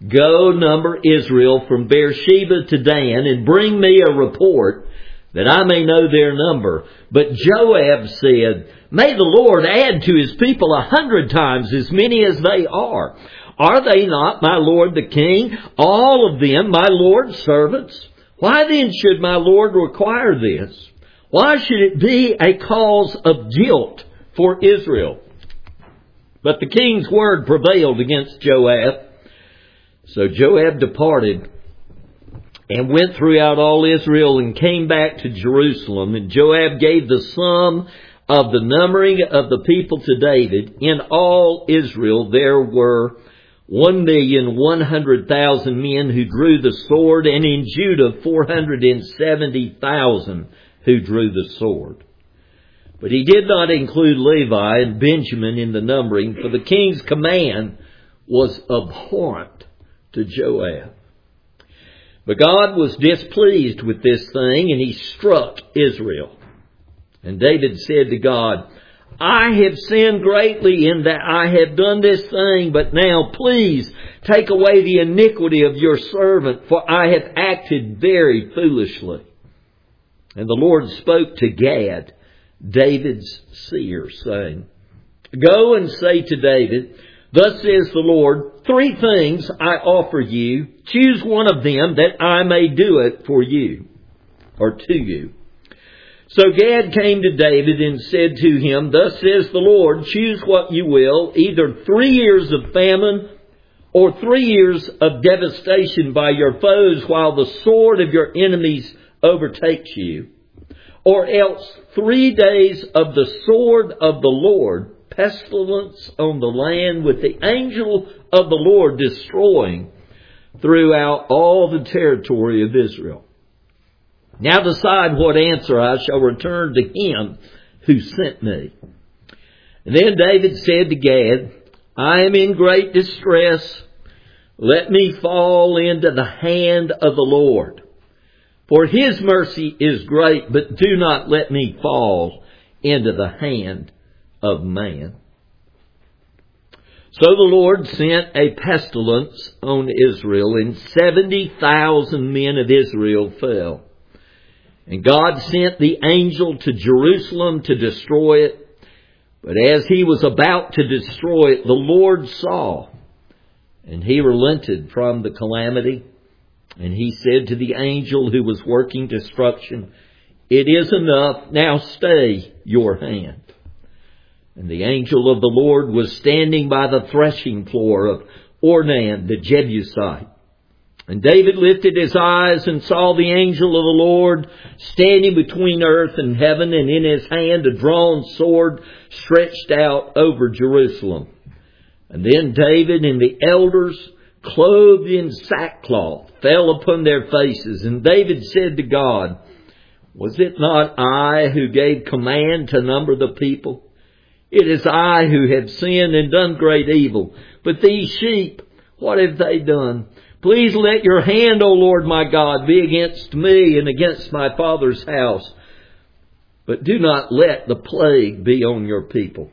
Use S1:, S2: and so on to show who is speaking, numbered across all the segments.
S1: Go number Israel from Beersheba to Dan, and bring me a report, that I may know their number. But Joab said, May the Lord add to His people 100 times as many as they are. Are they not, my lord the king, all of them my lord's servants? Why then should my lord require this? Why should it be a cause of guilt for Israel? But the king's word prevailed against Joab. So Joab departed and went throughout all Israel and came back to Jerusalem. And Joab gave the sum of the numbering of the people to David. In all Israel there were 1,100,000 men who drew the sword, and in Judah 470,000 who drew the sword. But he did not include Levi and Benjamin in the numbering, for the king's command was abhorrent to Joab. But God was displeased with this thing, and He struck Israel. And David said to God, I have sinned greatly in that I have done this thing, but now please take away the iniquity of your servant, for I have acted very foolishly. And the Lord spoke to Gad, David's seer, saying, Go and say to David, Thus says the Lord, 3 things I offer you. Choose one of them, that I may do it for you, or to you. So Gad came to David and said to him, Thus says the Lord, choose what you will, either 3 years of famine or 3 years of devastation by your foes while the sword of your enemies overtakes you, or else 3 days of the sword of the Lord, pestilence on the land, with the angel of the Lord destroying throughout all the territory of Israel. Now decide what answer I shall return to him who sent me. And then David said to Gad, I am in great distress. Let me fall into the hand of the Lord. For His mercy is great, but do not let me fall into the hand of man. So the Lord sent a pestilence on Israel, and 70,000 men of Israel fell. And God sent the angel to Jerusalem to destroy it. But as he was about to destroy it, the Lord saw, and He relented from the calamity. And He said to the angel who was working destruction, It is enough, now stay your hand. And the angel of the Lord was standing by the threshing floor of Ornan the Jebusite. And David lifted his eyes and saw the angel of the Lord standing between earth and heaven, and in his hand a drawn sword stretched out over Jerusalem. And then David and the elders, clothed in sackcloth, fell upon their faces. And David said to God, Was it not I who gave command to number the people? It is I who have sinned and done great evil. But these sheep, what have they done? Please let your hand, O Lord my God, be against me and against my father's house. But do not let the plague be on your people.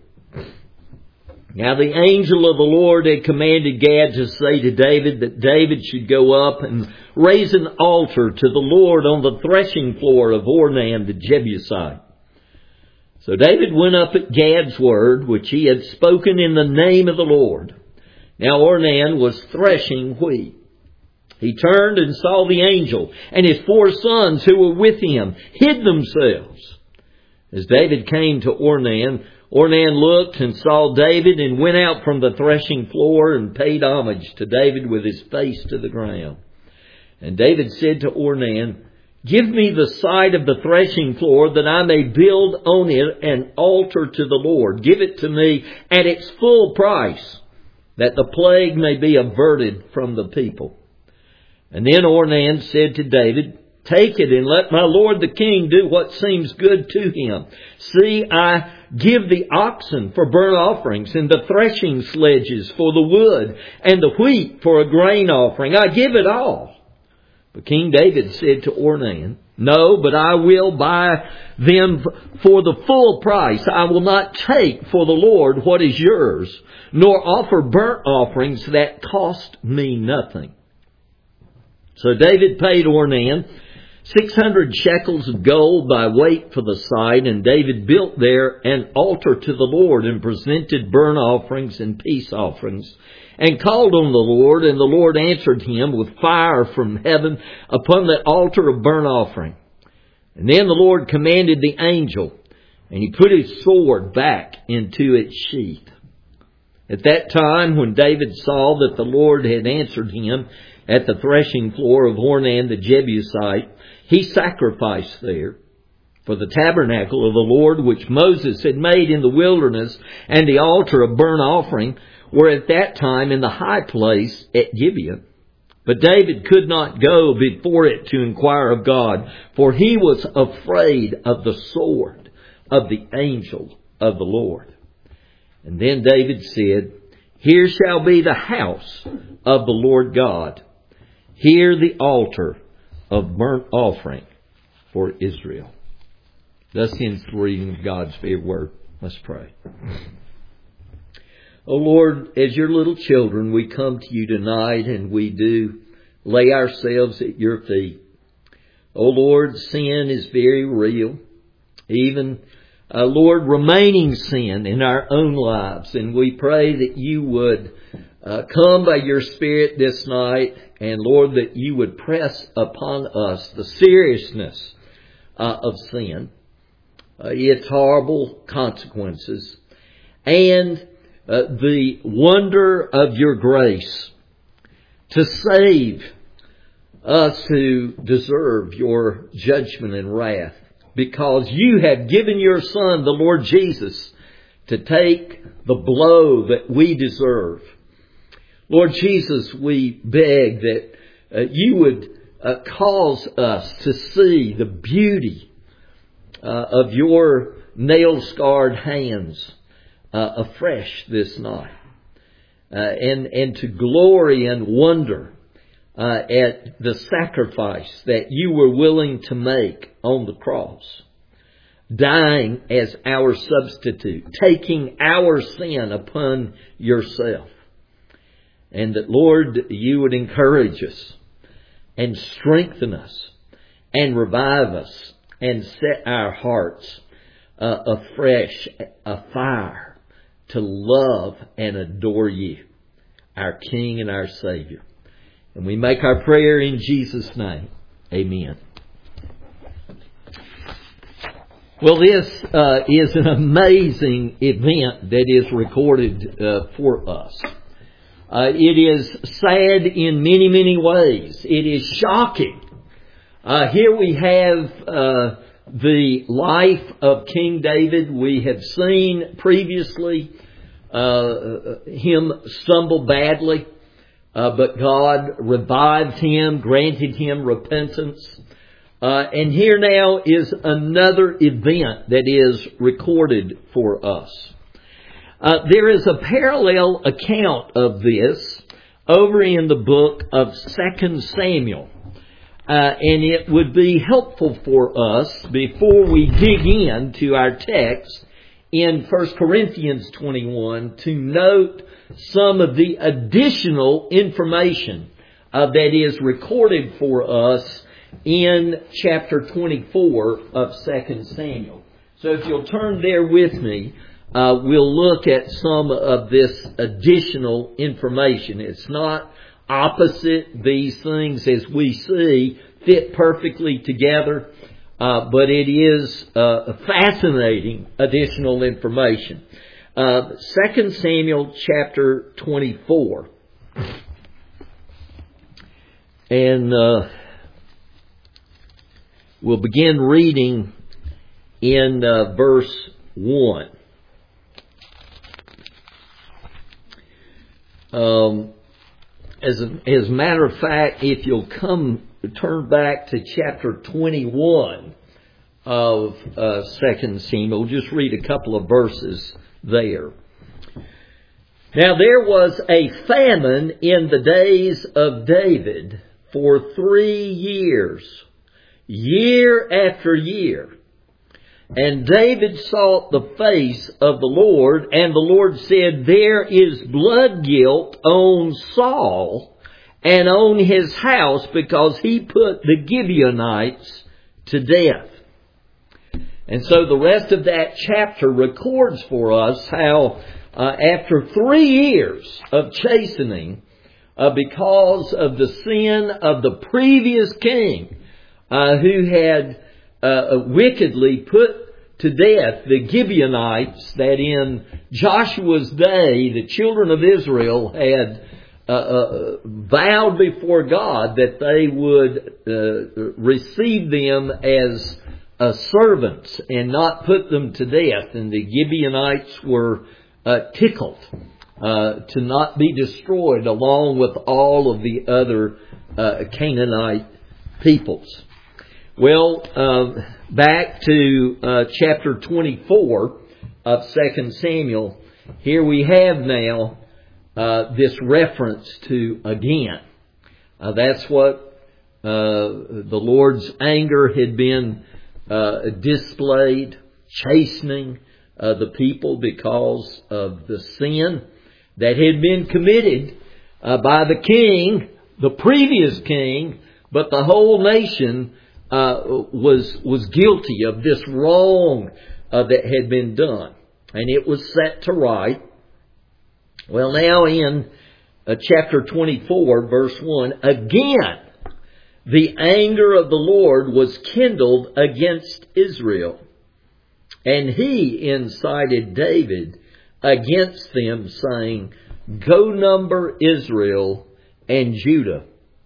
S1: Now the angel of the Lord had commanded Gad to say to David that David should go up and raise an altar to the Lord on the threshing floor of Ornan the Jebusite. So David went up at Gad's word, which he had spoken in the name of the Lord. Now Ornan was threshing wheat. He turned and saw the angel, and his 4 sons who were with him hid themselves. As David came to Ornan, Ornan looked and saw David and went out from the threshing floor and paid homage to David with his face to the ground. And David said to Ornan, Give me the site of the threshing floor that I may build on it an altar to the Lord. Give it to me at its full price, that the plague may be averted from the people. And then Ornan said to David, Take it and let my lord the king do what seems good to him. See, I give the oxen for burnt offerings, and the threshing sledges for the wood, and the wheat for a grain offering. I give it all. But King David said to Ornan, No, but I will buy them for the full price. I will not take for the Lord what is yours, nor offer burnt offerings that cost me nothing. So David paid Ornan 600 shekels of gold by weight for the site, and David built there an altar to the Lord and presented burnt offerings and peace offerings, and called on the Lord, and the Lord answered him with fire from heaven upon the altar of burnt offering. And then the Lord commanded the angel, and he put his sword back into its sheath. At that time, when David saw that the Lord had answered him at the threshing floor of Ornan the Jebusite, he sacrificed there. For the tabernacle of the Lord, which Moses had made in the wilderness, and the altar of burnt offering, were at that time in the high place at Gibeon. But David could not go before it to inquire of God, for he was afraid of the sword of the angel of the Lord. And then David said, Here shall be the house of the Lord God. Here the altar of burnt offering for Israel. Thus ends the reading of God's fair word. Let's pray. Oh Lord, as your little children, we come to you tonight and we do lay ourselves at your feet. Oh Lord, sin is very real. Even, Lord, remaining sin in our own lives. And we pray that you would come by your Spirit this night, and Lord, that you would press upon us the seriousness of sin, its horrible consequences, and the wonder of your grace to save us who deserve your judgment and wrath, because you have given your Son, the Lord Jesus, to take the blow that we deserve. Lord Jesus, we beg that you would cause us to see the beauty of your nail-scarred hands afresh this night, and to glory and wonder at the sacrifice that you were willing to make on the cross, dying as our substitute, taking our sin upon yourself. And that, Lord, you would encourage us and strengthen us and revive us and set our hearts afresh, afire to love and adore you, our King and our Savior. And we make our prayer in Jesus' name. Amen. Well, this is an amazing event that is recorded for us. It is sad in many, many ways. It is shocking. Here we have the life of King David. We have seen previously him stumble badly, but God revived him, granted him repentance. And here now is another event that is recorded for us. There is a parallel account of this over in the book of 2 Samuel. And it would be helpful for us, before we dig into our text in 1 Corinthians 21, to note some of the additional information that is recorded for us in chapter 24 of 2 Samuel. So if you'll turn there with me, we'll look at some of this additional information. It's not opposite. These things, as we see, fit perfectly together, but it is fascinating additional information. 2 Samuel chapter 24. And we'll begin reading in verse 1. As a matter of fact, if you'll turn back to chapter 21 of 2 Samuel, just read a couple of verses there. Now there was a famine in the days of David for 3 years. year after year. And David sought the face of the Lord, and the Lord said, there is blood guilt on Saul and on his house, because he put the Gibeonites to death. And so the rest of that chapter records for us how after 3 years of chastening, because of the sin of the previous king, who had wickedly put to death the Gibeonites that in Joshua's day the children of Israel had vowed before God that they would receive them as servants and not put them to death. And the Gibeonites were tickled to not be destroyed along with all of the other Canaanite peoples. Well, back to chapter 24 of 2 Samuel. Here we have now this reference to again. That's what the Lord's anger had been displayed, chastening the people because of the sin that had been committed by the king, the previous king, but the whole nation was guilty of this wrong that had been done. And it was set to right. Well, now in chapter 24, verse 1, again, the anger of the Lord was kindled against Israel, and he incited David against them, saying, go number Israel and Judah.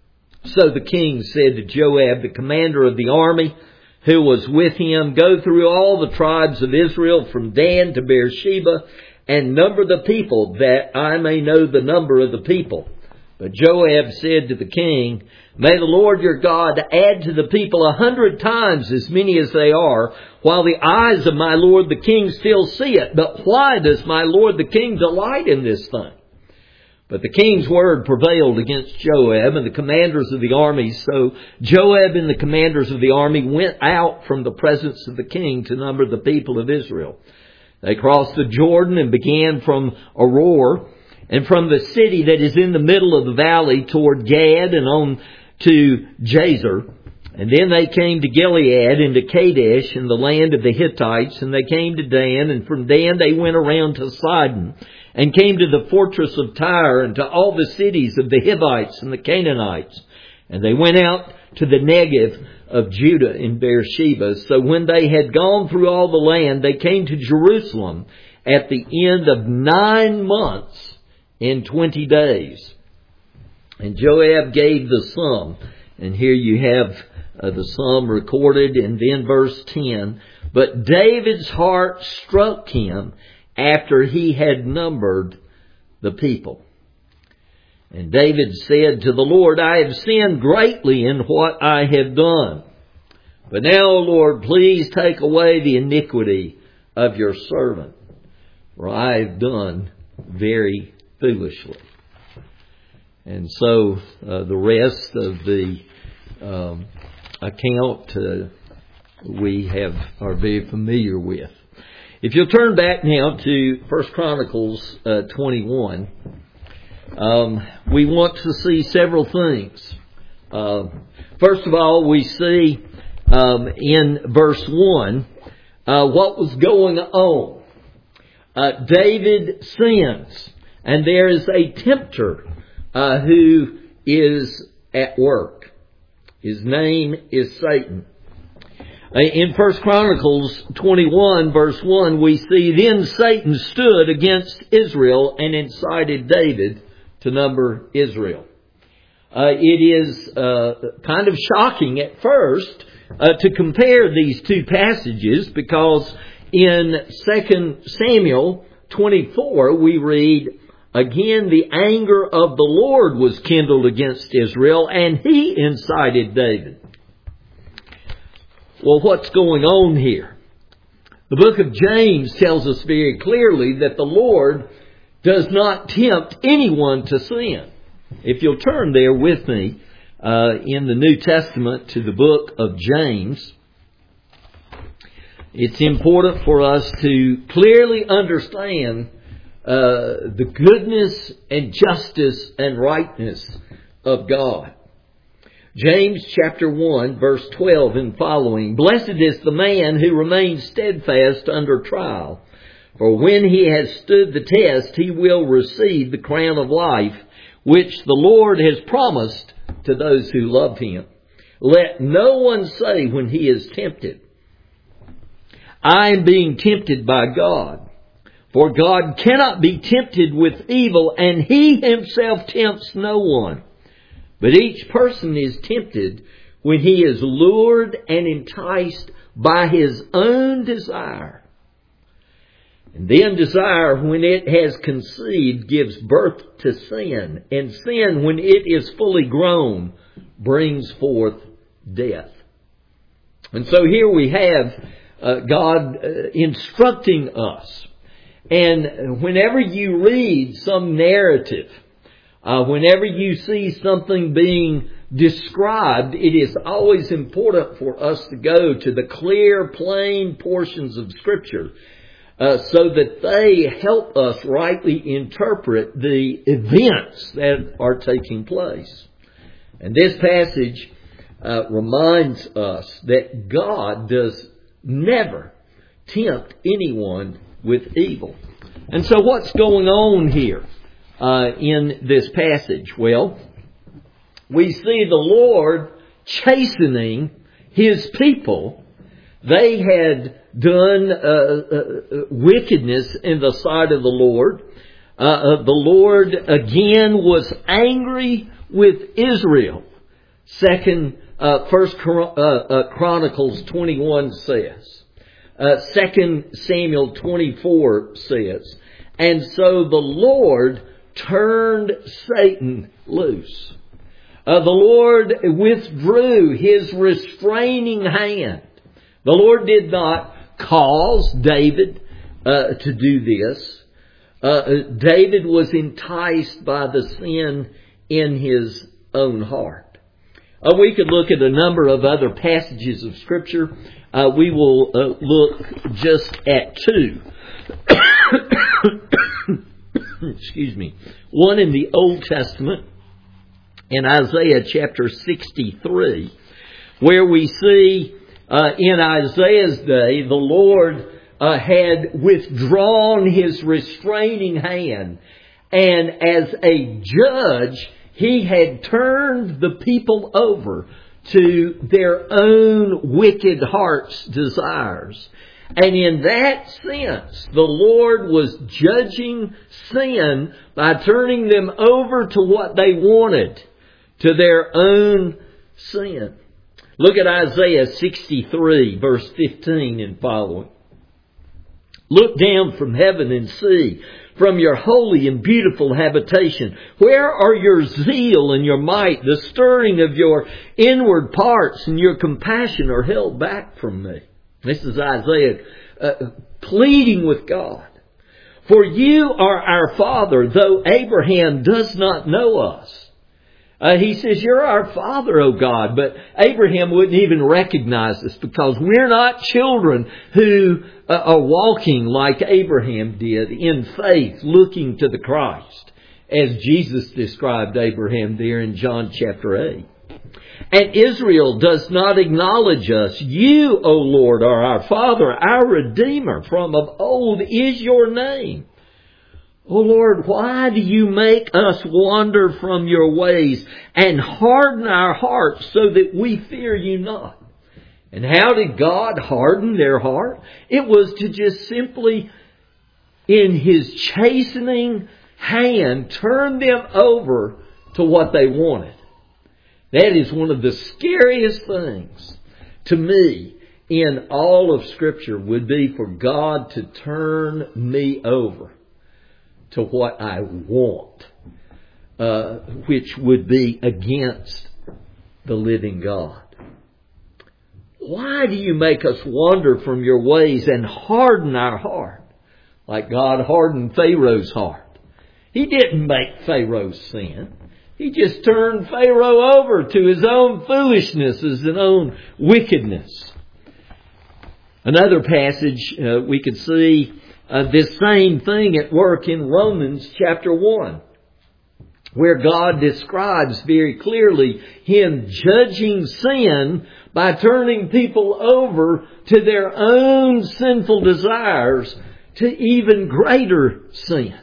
S1: So the king said to Joab, the commander of the army, who was with him, go through all the tribes of Israel from Dan to Beersheba, and number the people, that I may know the number of the people. But Joab said to the king, may the Lord your God add to the people 100 times as many as they are, while the eyes of my lord the king still see it. But why does my lord the king delight in this thing? But the king's word prevailed against Joab and the commanders of the army. So Joab and the commanders of the army went out from the presence of the king to number the people of Israel. They crossed the Jordan and began from Aroer, and from the city that is in the middle of the valley toward Gad and on to Jazer. And then they came to Gilead and to Kadesh in the land of the Hittites, and they came to Dan, and from Dan they went around to Sidon, and came to the fortress of Tyre, and to all the cities of the Hivites and the Canaanites. And they went out to the Negev of Judah in Beersheba. So when they had gone through all the land, they came to Jerusalem at the end of 9 months in 20 days. And Joab gave the sum. And here you have the sum recorded. And then verse 10. But David's heart struck him after he had numbered the people. And David said to the Lord, I have sinned greatly in what I have done. But now, O Lord, please take away the iniquity of your servant, for I have done very foolishly. And so the rest of the account we are very familiar with. If you'll turn back now to 1 Chronicles 21, we want to see several things. First of all, we see in verse 1 what was going on. David sins, and there is a tempter who is at work. His name is Satan. In 1 Chronicles 21 verse 1, we see, then Satan stood against Israel and incited David to number Israel. It is kind of shocking at first to compare these two passages, because in 2 Samuel 24 we read, again the anger of the Lord was kindled against Israel, and he incited David. Well, what's going on here? The book of James tells us very clearly that the Lord does not tempt anyone to sin. If you'll turn there with me in the New Testament to the book of James, it's important for us to clearly understand the goodness and justice and rightness of God. James chapter 1 verse 12 and following. Blessed is the man who remains steadfast under trial. For when he has stood the test, he will receive the crown of life, which the Lord has promised to those who love Him. Let no one say when he is tempted, I am being tempted by God. For God cannot be tempted with evil, and He Himself tempts no one. But each person is tempted when he is lured and enticed by his own desire. And then desire, when it has conceived, gives birth to sin. And sin, when it is fully grown, brings forth death. And so here we have God instructing us. And whenever you read some narrative, whenever you see something being described, it is always important for us to go to the clear, plain portions of Scripture so that they help us rightly interpret the events that are taking place. And this passage reminds us that God does never tempt anyone with evil. And so what's going on here in this passage? Well, we see the Lord chastening His people. They had done wickedness in the sight of the Lord. The Lord again was angry with Israel. First Chronicles 21 says. 2 Samuel 24 says. And so the Lord turned Satan loose. The Lord withdrew His restraining hand. The Lord did not cause David to do this. David was enticed by the sin in his own heart. We could look at a number of other passages of Scripture. We will look just at two. Excuse me. One in the Old Testament, in Isaiah chapter 63, where we see in Isaiah's day the Lord had withdrawn His restraining hand, and as a judge He had turned the people over to their own wicked heart's desires. And in that sense, the Lord was judging sin by turning them over to what they wanted, to their own sin. Look at Isaiah 63, verse 15 and following. Look down from heaven and see, from your holy and beautiful habitation, where are your zeal and your might? The stirring of your inward parts and your compassion are held back from me. This is Isaiah pleading with God. For you are our father, though Abraham does not know us. He says, you're our father, O God. But Abraham wouldn't even recognize us because we're not children who are walking like Abraham did in faith, looking to the Christ, as Jesus described Abraham there in John chapter 8. And Israel does not acknowledge us. You, O Lord, are our Father, our Redeemer. From of old is your name. O Lord, why do you make us wander from your ways and harden our hearts so that we fear you not? And how did God harden their heart? It was to just simply, in His chastening hand, turn them over to what they wanted. That is one of the scariest things to me in all of Scripture, would be for God to turn me over to what I want, which would be against the living God. Why do you make us wander from your ways and harden our heart, like God hardened Pharaoh's heart? He didn't make Pharaoh sin. He just turned Pharaoh over to his own foolishness, his own wickedness. Another passage we could see this same thing at work in Romans chapter 1, where God describes very clearly Him judging sin by turning people over to their own sinful desires to even greater sin.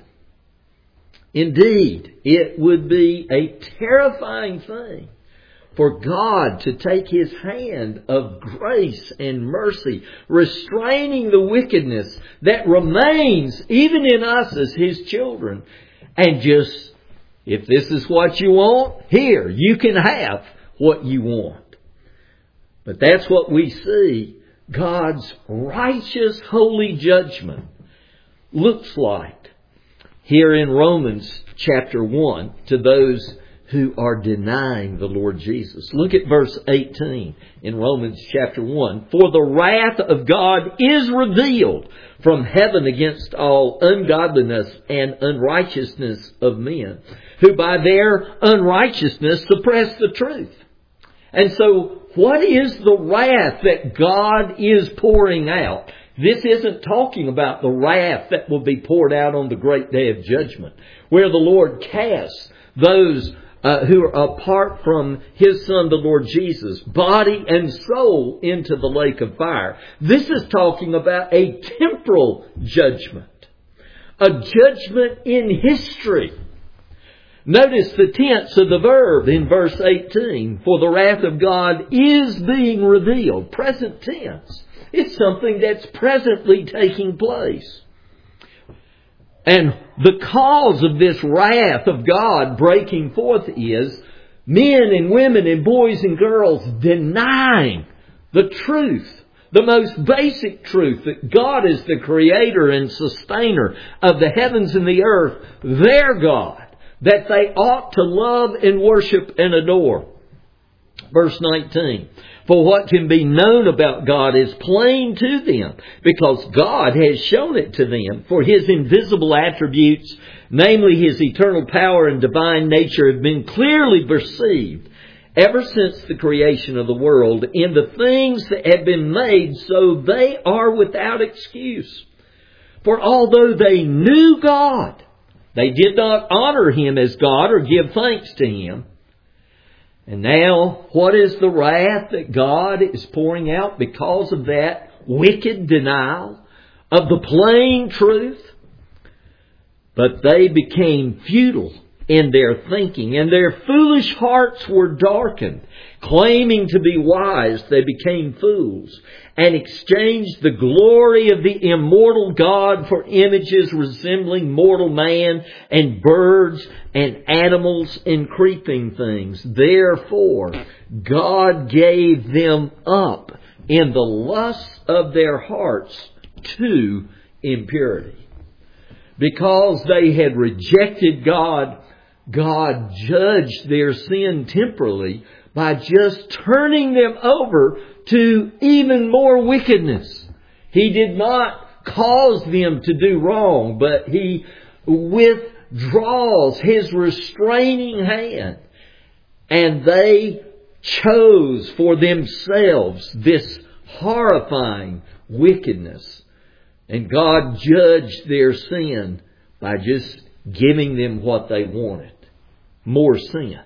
S1: Indeed, it would be a terrifying thing for God to take His hand of grace and mercy, restraining the wickedness that remains even in us as His children, and just, if this is what you want, here, you can have what you want. But that's what we see God's righteous, holy judgment looks like here in Romans chapter 1 to those who are denying the Lord Jesus. Look at verse 18 in Romans chapter 1. For the wrath of God is revealed from heaven against all ungodliness and unrighteousness of men, who by their unrighteousness suppress the truth. And so, what is the wrath that God is pouring out? This isn't talking about the wrath that will be poured out on the great day of judgment, where the Lord casts those who are apart from His Son, the Lord Jesus, body and soul into the lake of fire. This is talking about a temporal judgment, a judgment in history. Notice the tense of the verb in verse 18. For the wrath of God is being revealed. Present tense. It's something that's presently taking place. And the cause of this wrath of God breaking forth is men and women and boys and girls denying the truth, the most basic truth that God is the creator and sustainer of the heavens and the earth, their God, that they ought to love and worship and adore. Verse 19. For what can be known about God is plain to them, because God has shown it to them. For His invisible attributes, namely His eternal power and divine nature, have been clearly perceived ever since the creation of the world in the things that have been made, so they are without excuse. For although they knew God, they did not honor Him as God or give thanks to Him. And now, what is the wrath that God is pouring out because of that wicked denial of the plain truth? But they became futile in their thinking, and their foolish hearts were darkened. Claiming to be wise, they became fools, and exchanged the glory of the immortal God for images resembling mortal man and birds and animals and creeping things. Therefore, God gave them up in the lusts of their hearts to impurity. Because they had rejected God, God judged their sin temporally by just turning them over to even more wickedness. He did not cause them to do wrong, but He withdraws His restraining hand. And they chose for themselves this horrifying wickedness. And God judged their sin by just giving them what they wanted. More sin.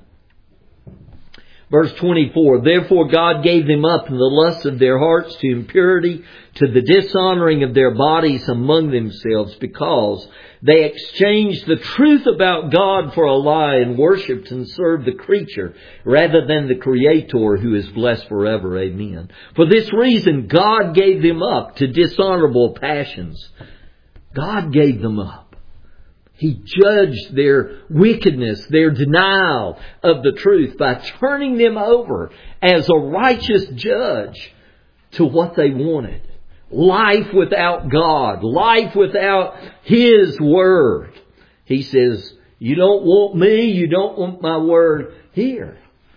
S1: Verse 24, therefore God gave them up in the lusts of their hearts to impurity, to the dishonoring of their bodies among themselves, because they exchanged the truth about God for a lie and worshipped and served the creature rather than the Creator, who is blessed forever. Amen. For this reason God gave them up to dishonorable passions. God gave them up. He judged their wickedness, their denial of the truth by turning them over as a righteous judge to what they wanted. Life without God, life without His Word. He says, you don't want me, you don't want my Word here.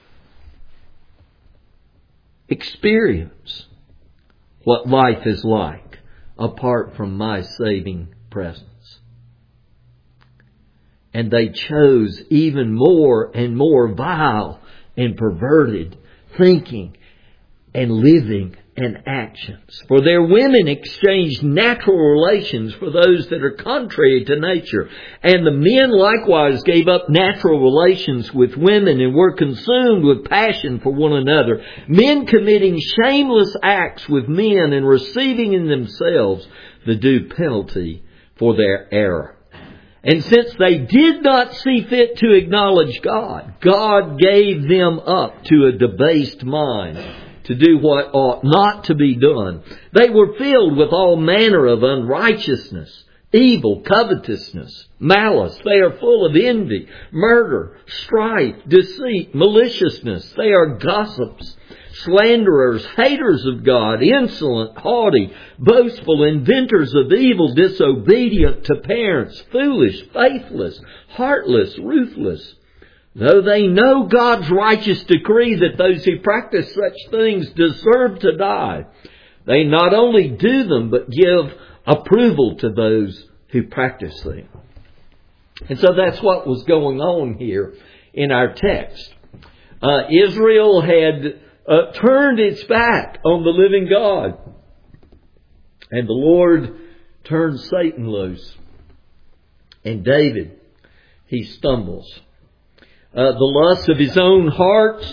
S1: Experience what life is like apart from my saving presence. And they chose even more and more vile and perverted thinking and living and actions. For their women exchanged natural relations for those that are contrary to nature. And the men likewise gave up natural relations with women and were consumed with passion for one another. Men committing shameless acts with men and receiving in themselves the due penalty for their error. And since they did not see fit to acknowledge God, God gave them up to a debased mind to do what ought not to be done. They were filled with all manner of unrighteousness, evil, covetousness, malice. They are full of envy, murder, strife, deceit, maliciousness. They are gossips, slanderers, haters of God, insolent, haughty, boastful, inventors of evil, disobedient to parents, foolish, faithless, heartless, ruthless. Though they know God's righteous decree that those who practice such things deserve to die, they not only do them, but give approval to those who practice them. And so that's what was going on here in our text. Israel had turned its back on the living God. And the Lord turned Satan loose. And David, he stumbles. The lust of his own heart,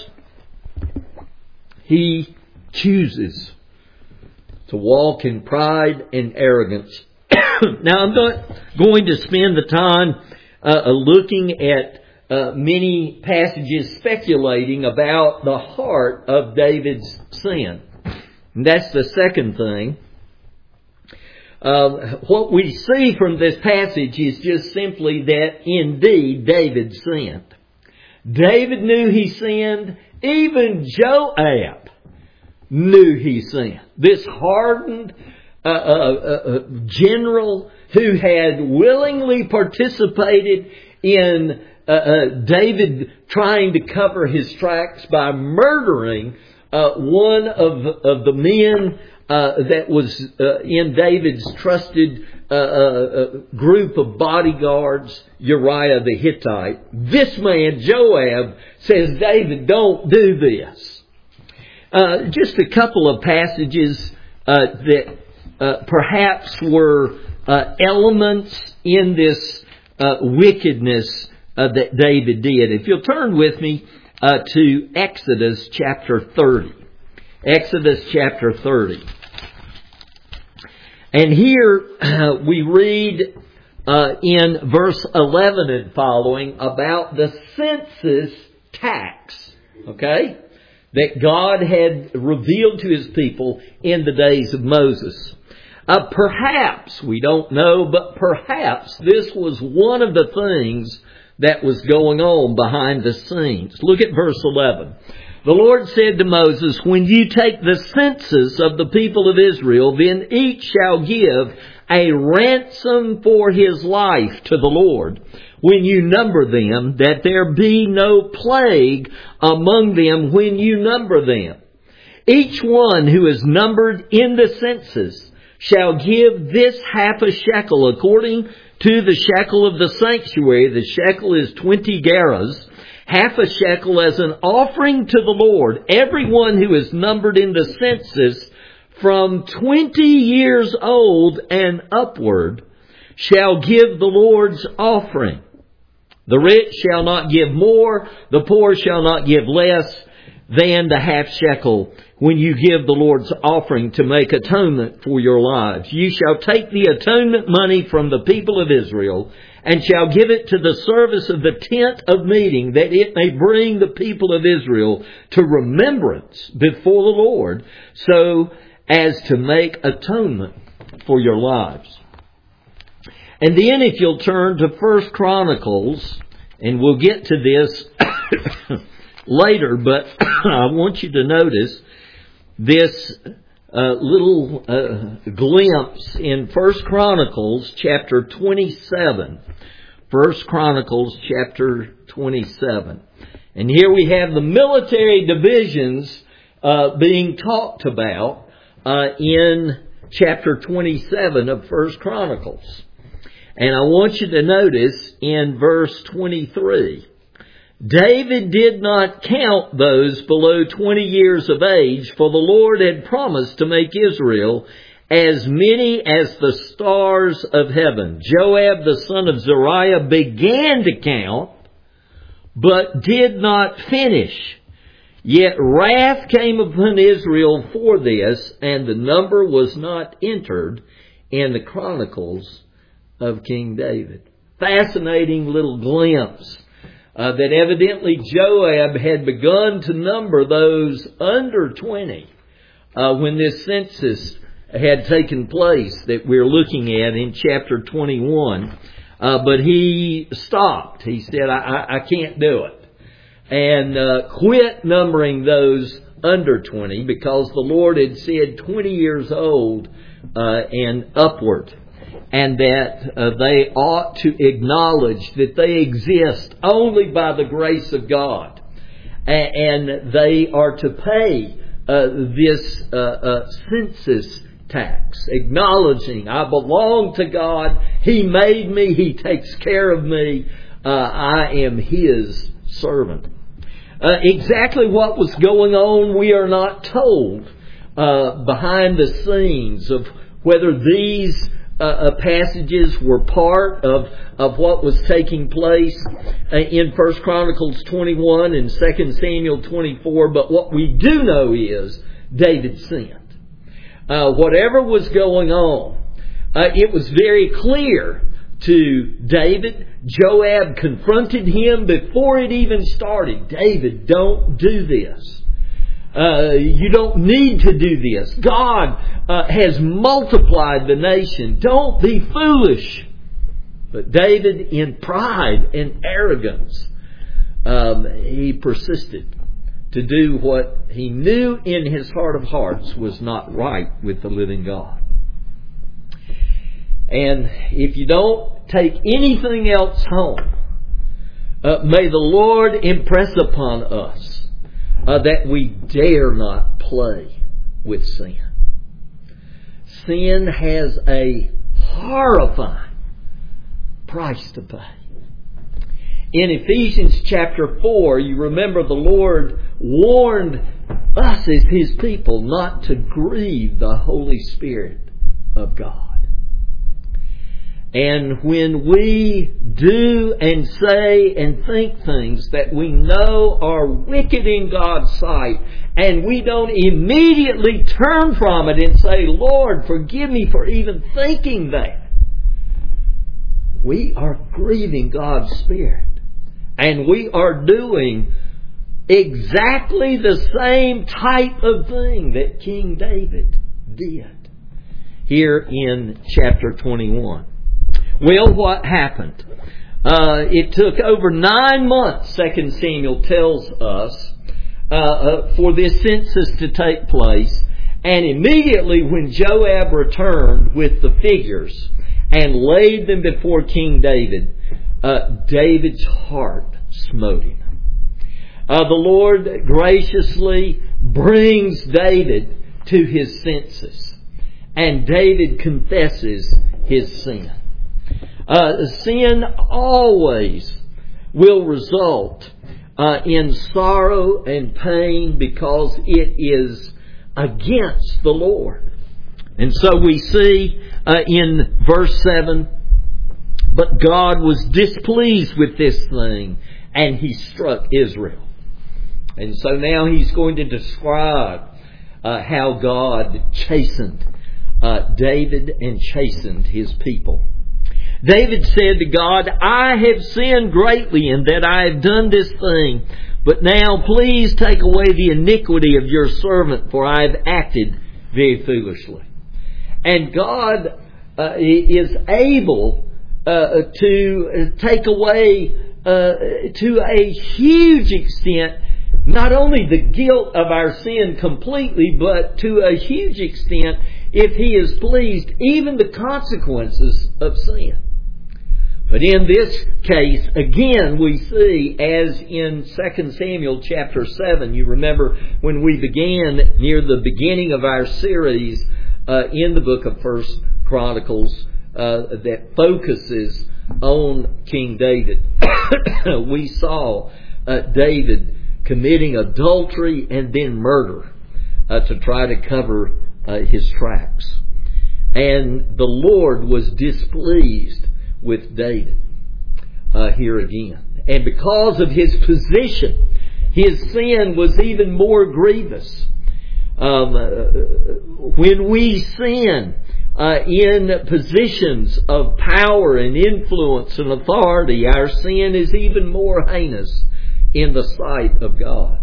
S1: he chooses to walk in pride and arrogance. Now, I'm not going to spend the time looking at many passages speculating about the heart of David's sin. And that's the second thing. What we see from this passage is just simply that indeed David sinned. David knew he sinned. Even Joab knew he sinned. This hardened general who had willingly participated in David trying to cover his tracks by murdering one of the men that was in David's trusted group of bodyguards, Uriah the Hittite. This man, Joab, says, David, don't do this. Just a couple of passages that perhaps were elements in this wickedness that David did. If you'll turn with me to Exodus chapter 30. Exodus chapter 30. And here we read in verse 11 and following about the census tax, okay, that God had revealed to His people in the days of Moses. Perhaps, we don't know, but perhaps this was one of the things that was going on behind the scenes. Look at verse 11. The Lord said to Moses, when you take the census of the people of Israel, then each shall give a ransom for his life to the Lord when you number them, that there be no plague among them when you number them. Each one who is numbered in the census shall give this half a shekel according to the shekel of the sanctuary. The shekel is 20 gerahs. Half a shekel as an offering to the Lord. Everyone who is numbered in the census from 20 years old and upward shall give the Lord's offering. The rich shall not give more, the poor shall not give less than the half shekel when you give the Lord's offering to make atonement for your lives. You shall take the atonement money from the people of Israel and shall give it to the service of the tent of meeting, that it may bring the people of Israel to remembrance before the Lord, so as to make atonement for your lives. And then if you'll turn to 1 Chronicles, and we'll get to this later, but I want you to notice this little glimpse in 1 Chronicles chapter 27. 1 Chronicles chapter 27. And here we have the military divisions being talked about in chapter 27 of 1 Chronicles. And I want you to notice in verse 23, David did not count those below 20 years of age, for the Lord had promised to make Israel as many as the stars of heaven. Joab the son of Zeruiah began to count, but did not finish. Yet wrath came upon Israel for this, and the number was not entered in the Chronicles of King David. Fascinating little glimpse that evidently Joab had begun to number those under 20 when this census had taken place that we're looking at in chapter 21. But he stopped. He said, I can't do it. And quit numbering those under 20, because the Lord had said 20 years old and upward, and that they ought to acknowledge that they exist only by the grace of God, and they are to pay this census tax, acknowledging I belong to God, He made me, He takes care of me, I am His servant. Exactly what was going on, we are not told behind the scenes of whether these passages were part of what was taking place in 1 Chronicles 21 and 2 Samuel 24. But what we do know is David sinned. Whatever was going on, it was very clear to David. Joab confronted him before it even started. David, don't do this. You don't need to do this. God has multiplied the nation. Don't be foolish. But David, in pride and arrogance, he persisted to do what he knew in his heart of hearts was not right with the living God. And if you don't take anything else home, may the Lord impress upon us that we dare not play with sin. Sin has a horrifying price to pay. In Ephesians chapter 4, you remember the Lord warned us as His people not to grieve the Holy Spirit of God. And when we do and say and think things that we know are wicked in God's sight, and we don't immediately turn from it and say, Lord, forgive me for even thinking that, we are grieving God's Spirit. And we are doing exactly the same type of thing that King David did here in chapter 21. Well, what happened? It took over 9 months, 2 Samuel tells us, for this census to take place. And immediately when Joab returned with the figures and laid them before King David, David's heart smote him. The Lord graciously brings David to his senses, and David confesses his sin. Sin always will result in sorrow and pain because it is against the Lord. And so we see in verse 7, but God was displeased with this thing, and He struck Israel. And so now he's going to describe how God chastened David and chastened his people. David said to God, I have sinned greatly in that I have done this thing, but now please take away the iniquity of your servant, for I have acted very foolishly. And God is able to take away to a huge extent not only the guilt of our sin completely, but to a huge extent, if He is pleased, even the consequences of sin. But in this case, again, we see, as in 2 Samuel chapter 7, you remember when we began near the beginning of our series in the book of 1 Chronicles, that focuses on King David. We saw David committing adultery and then murder to try to cover his tracks. And the Lord was displeased with David here again. And because of his position, his sin was even more grievous. When we sin in positions of power and influence and authority, our sin is even more heinous in the sight of God.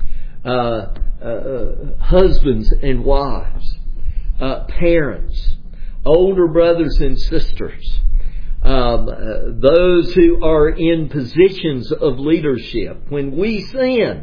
S1: Husbands and wives, parents, older brothers and sisters, those who are in positions of leadership. When we sin,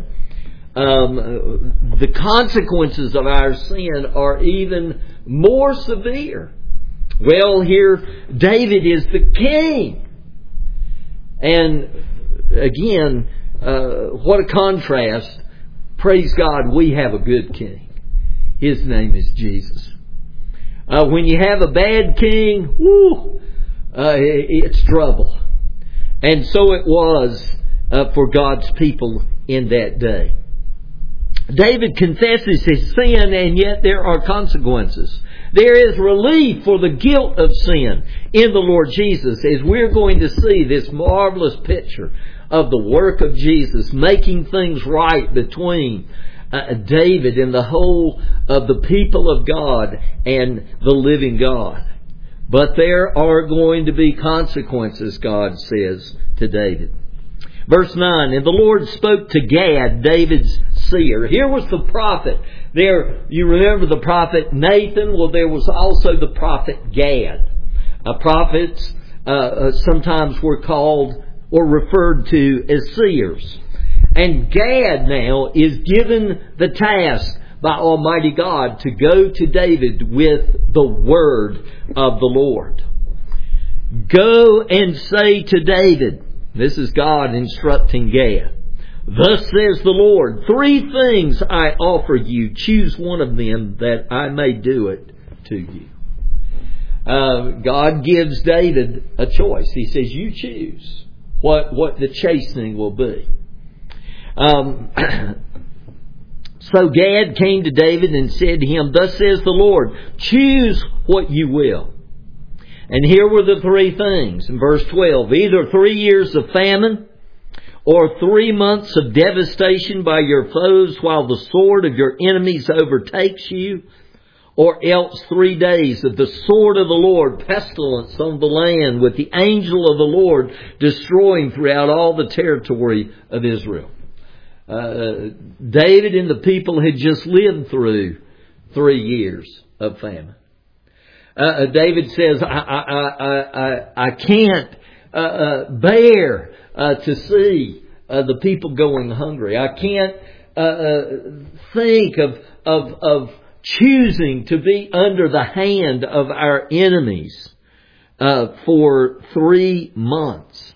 S1: the consequences of our sin are even more severe. Well, here David is the king. And again, what a contrast. Praise God, we have a good king. His name is Jesus. When you have a bad king, it's trouble. And so it was for God's people in that day. David confesses his sin, and yet there are consequences. There is relief for the guilt of sin in the Lord Jesus, as we're going to see this marvelous picture of the work of Jesus making things right between David and the whole of the people of God and the living God. But there are going to be consequences, God says to David. Verse 9, and the Lord spoke to Gad, David's seer. Here was the prophet. There, you remember the prophet Nathan? Well, there was also the prophet Gad. Prophets sometimes were called or referred to as seers. And Gad now is given the task by Almighty God to go to David with the word of the Lord. Go and say to David, this is God instructing Gad, thus says the Lord, 3 things I offer you. Choose one of them that I may do it to you. God gives David a choice. He says, you choose what the chastening will be. So Gad came to David and said to him, thus says the Lord, choose what you will. And here were the 3 things. In verse 12, either 3 years of famine, or 3 months of devastation by your foes while the sword of your enemies overtakes you, or else 3 days of the sword of the Lord, pestilence on the land, with the angel of the Lord destroying throughout all the territory of Israel. David and the people had just lived through 3 years of famine. David says, I can't bear to see the people going hungry. I can't think of choosing to be under the hand of our enemies for 3 months.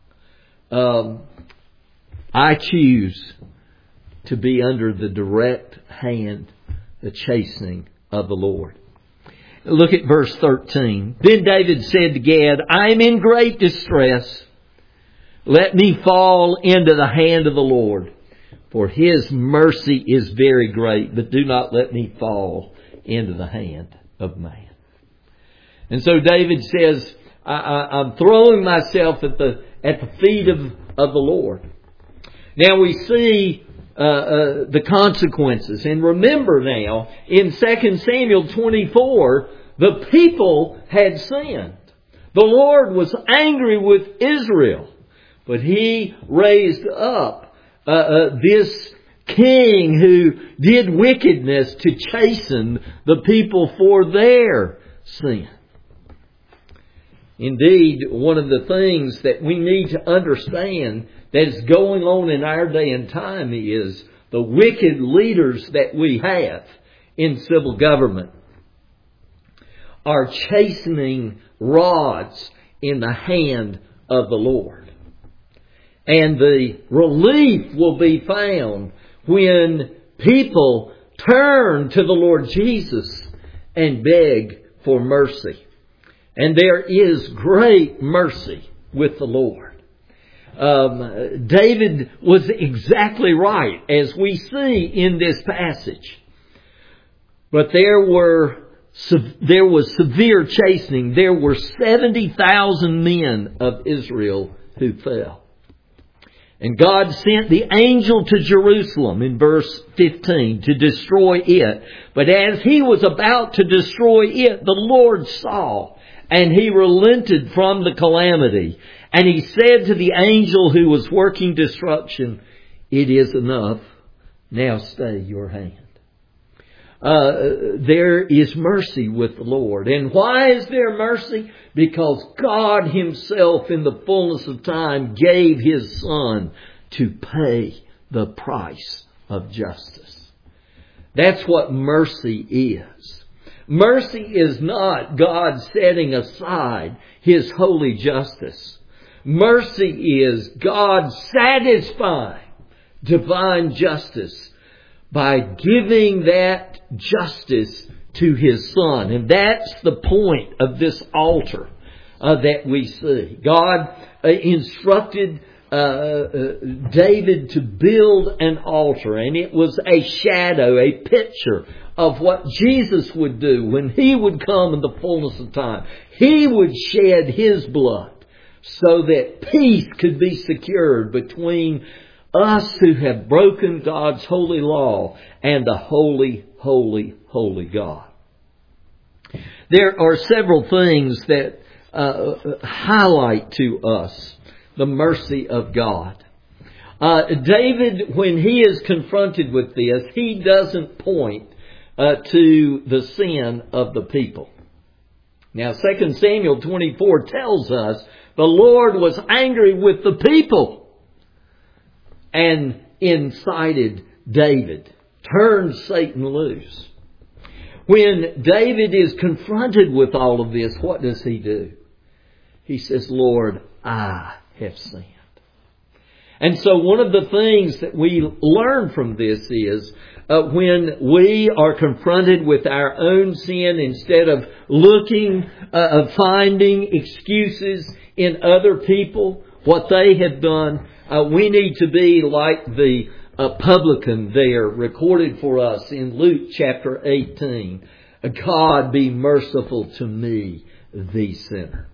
S1: I choose to be under the direct hand, the chastening of the Lord. Look at verse 13. Then David said to Gad, I am in great distress. Let me fall into the hand of the Lord, for His mercy is very great, but do not let me fall into the hand of man. And so David says, I'm throwing myself at the feet of the Lord. Now we see the consequences. And remember now, in 2 Samuel 24, the people had sinned. The Lord was angry with Israel. But He raised up this king who did wickedness to chasten the people for their sin. Indeed, one of the things that we need to understand that is going on in our day and time is the wicked leaders that we have in civil government are chastening rods in the hand of the Lord. And the relief will be found when people turn to the Lord Jesus and beg for mercy. And there is great mercy with the Lord. David was exactly right, as we see in this passage. But there was severe chastening. There were 70,000 men of Israel who fell. And God sent the angel to Jerusalem in verse 15 to destroy it. But as he was about to destroy it, the Lord saw, and he relented from the calamity. And he said to the angel who was working destruction, "It is enough. Now stay your hand." There is mercy with the Lord. And why is there mercy? Because God Himself in the fullness of time gave His Son to pay the price of justice. That's what mercy is. Mercy is not God setting aside His holy justice. Mercy is God satisfying divine justice by giving that justice to His Son. And that's the point of this altar that we see. God instructed David to build an altar, and it was a shadow, a picture of what Jesus would do when He would come in the fullness of time. He would shed His blood so that peace could be secured between us who have broken God's holy law and the holy, holy, holy God. There are several things that highlight to us the mercy of God. David, when he is confronted with this, he doesn't point to the sin of the people. Now, 2 Samuel 24 tells us the Lord was angry with the people and incited David, turned Satan loose. When David is confronted with all of this, what does he do? He says, "Lord, I have sinned." And so one of the things that we learn from this is when we are confronted with our own sin, instead of looking, finding excuses in other people, what they have done, we need to be like the publican there recorded for us in Luke chapter 18. "God, be merciful to me, the sinner."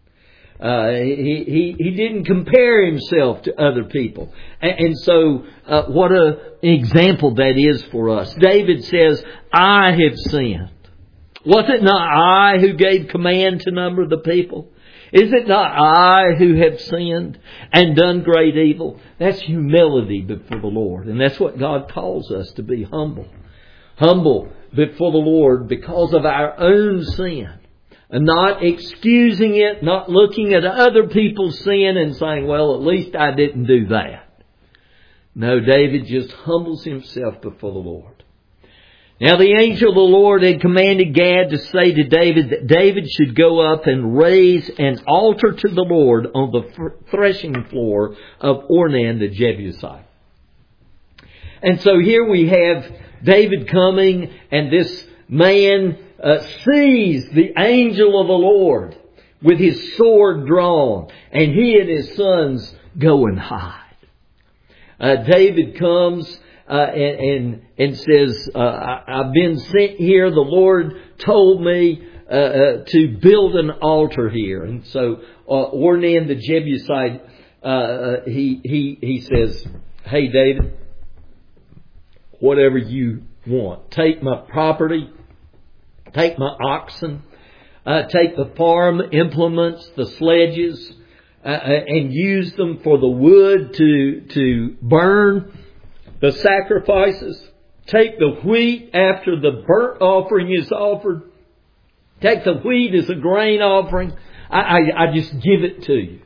S1: He didn't compare himself to other people. And so what an example that is for us. David says, "I have sinned." Was it not I who gave command to number the people? Is it not I who have sinned and done great evil? That's humility before the Lord. And that's what God calls us, to be humble. Humble before the Lord because of our own sin. And not excusing it, not looking at other people's sin and saying, "Well, at least I didn't do that." No, David just humbles himself before the Lord. Now the angel of the Lord had commanded Gad to say to David that David should go up and raise an altar to the Lord on the threshing floor of Ornan the Jebusite. And so here we have David coming, and this man sees the angel of the Lord with his sword drawn, and he and his sons go and hide. David comes and says, "I've been sent here. The Lord told me to build an altar here." And so Ornan the Jebusite, he says, "Hey David, whatever you want. Take my property, take my oxen, take the farm implements, the sledges, and use them for the wood to burn the sacrifices. Take the wheat after the burnt offering is offered. Take the wheat as a grain offering. I just give it to you."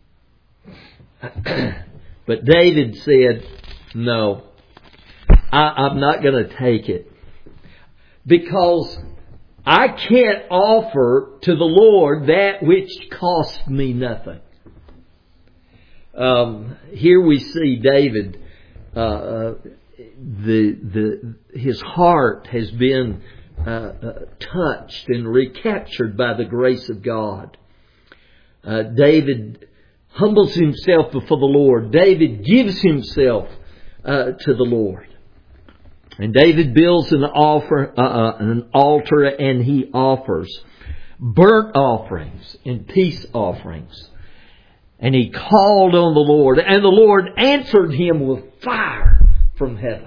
S1: But David said, "No, I'm not going to take it. Because I can't offer to the Lord that which cost me nothing." Here we see David, his heart has been touched and recaptured by the grace of God. David humbles himself before the Lord. David gives himself to the Lord. And David builds an altar and he offers burnt offerings and peace offerings. And he called on the Lord, and the Lord answered him with fire from heaven.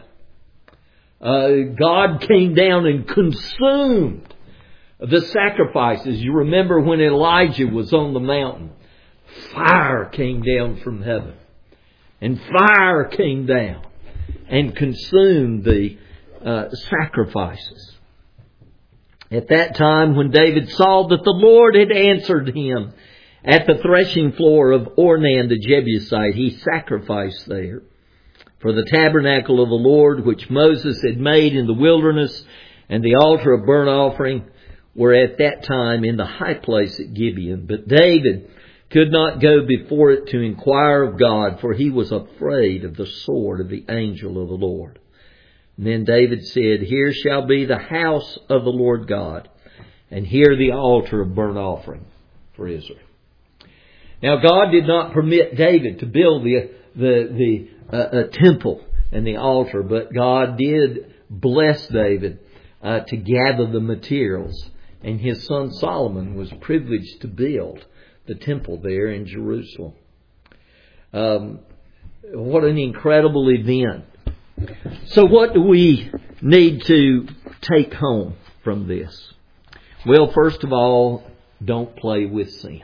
S1: God came down and consumed the sacrifices. You remember when Elijah was on the mountain, fire came down from heaven. And fire came down and consumed the sacrifices. At that time, when David saw that the Lord had answered him at the threshing floor of Ornan the Jebusite, he sacrificed there. For the tabernacle of the Lord, which Moses had made in the wilderness, and the altar of burnt offering, were at that time in the high place at Gibeon. But David could not go before it to inquire of God, for he was afraid of the sword of the angel of the Lord. And then David said, Here shall be the house of the Lord God, and here the altar of burnt offering for Israel. Now God did not permit David to build the temple and the altar, but God did bless David to gather the materials. And his son Solomon was privileged to build the temple there in Jerusalem. What an incredible event. So what do we need to take home from this? Well, first of all, don't play with sin.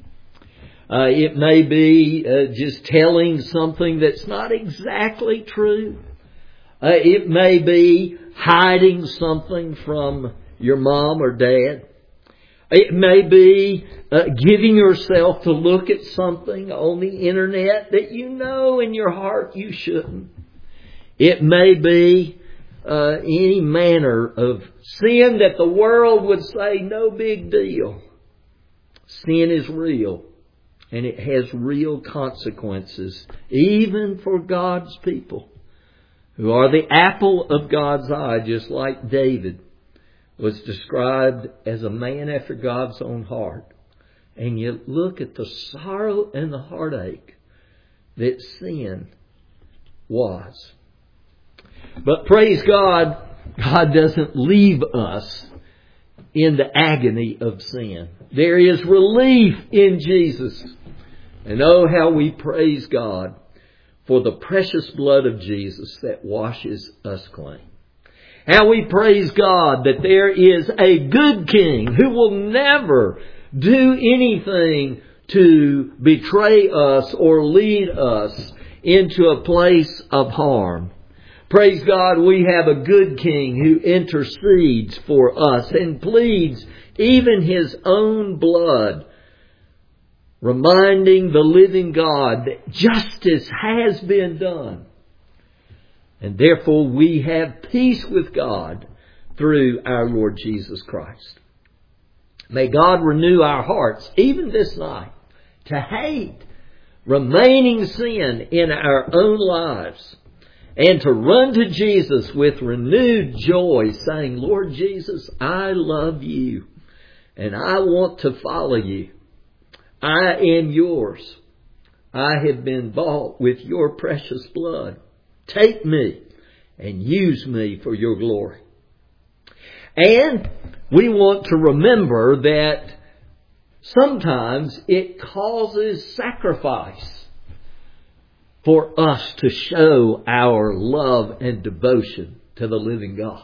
S1: It may be just telling something that's not exactly true. It may be hiding something from your mom or dad. It may be giving yourself to look at something on the internet that you know in your heart you shouldn't. It may be any manner of sin that the world would say no big deal. Sin is real. And it has real consequences, even for God's people, who are the apple of God's eye, just like David was described as a man after God's own heart. And you look at the sorrow and the heartache that sin was. But praise God, God doesn't leave us in the agony of sin. There is relief in Jesus. And oh, how we praise God for the precious blood of Jesus that washes us clean. How we praise God that there is a good King who will never do anything to betray us or lead us into a place of harm. Praise God, we have a good King who intercedes for us and pleads even His own blood, reminding the living God that justice has been done. And therefore we have peace with God through our Lord Jesus Christ. May God renew our hearts, even this night, to hate remaining sin in our own lives and to run to Jesus with renewed joy, saying, Lord Jesus, I love you and I want to follow you. I am yours. I have been bought with your precious blood. Take me and use me for your glory. And we want to remember that sometimes it causes sacrifice for us to show our love and devotion to the living God.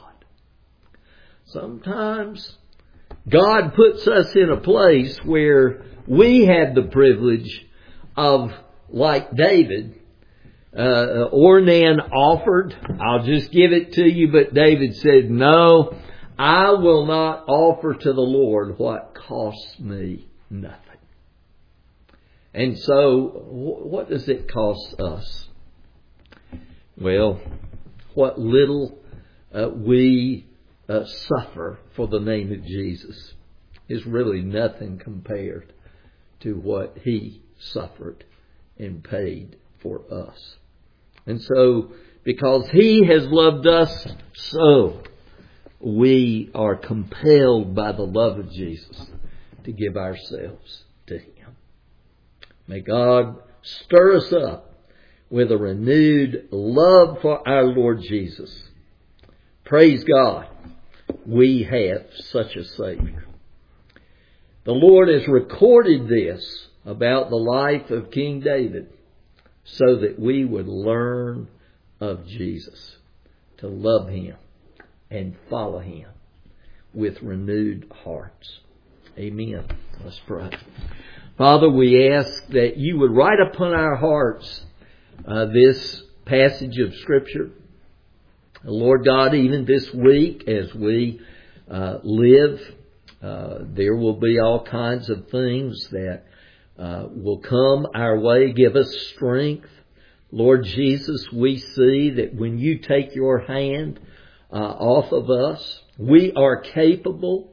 S1: Sometimes God puts us in a place where we have the privilege of, like David, Ornan offered, I'll just give it to you, but David said, no, I will not offer to the Lord what costs me nothing. And so, what does it cost us? Well, what little we suffer for the name of Jesus is really nothing compared to what He suffered and paid for us. And so, because He has loved us so, we are compelled by the love of Jesus to give ourselves to Him. May God stir us up with a renewed love for our Lord Jesus. Praise God, we have such a Savior. The Lord has recorded this about the life of King David so that we would learn of Jesus, to love Him and follow Him with renewed hearts. Amen. Let's pray. Father, we ask that You would write upon our hearts this passage of Scripture. Lord God, even this week as we live, there will be all kinds of things that will come our way. Give us strength. Lord Jesus, we see that when You take Your hand off of us, we are capable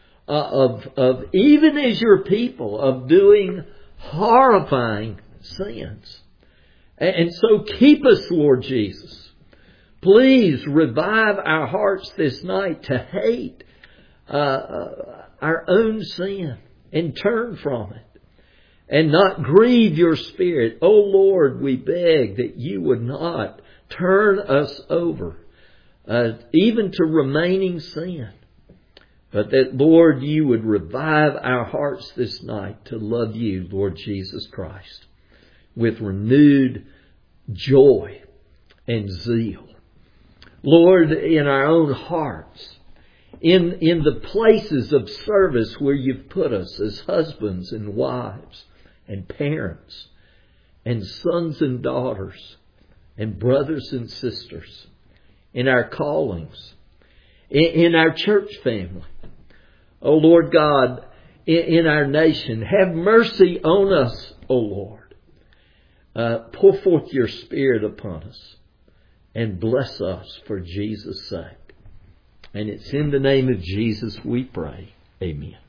S1: of even as Your people, of doing horrifying sins. And so keep us, Lord Jesus. Please revive our hearts this night to hate our own sin and turn from it and not grieve Your Spirit. Oh Lord, we beg that You would not turn us over even to remaining sin, but that, Lord, You would revive our hearts this night to love You, Lord Jesus Christ, with renewed joy and zeal. Lord, in our own hearts, in the places of service where You've put us as husbands and wives and parents and sons and daughters and brothers and sisters, in our callings, in our church family. Oh Lord God, in our nation, have mercy on us, oh Lord. Pour forth Your Spirit upon us and bless us for Jesus' sake. And it's in the name of Jesus we pray. Amen.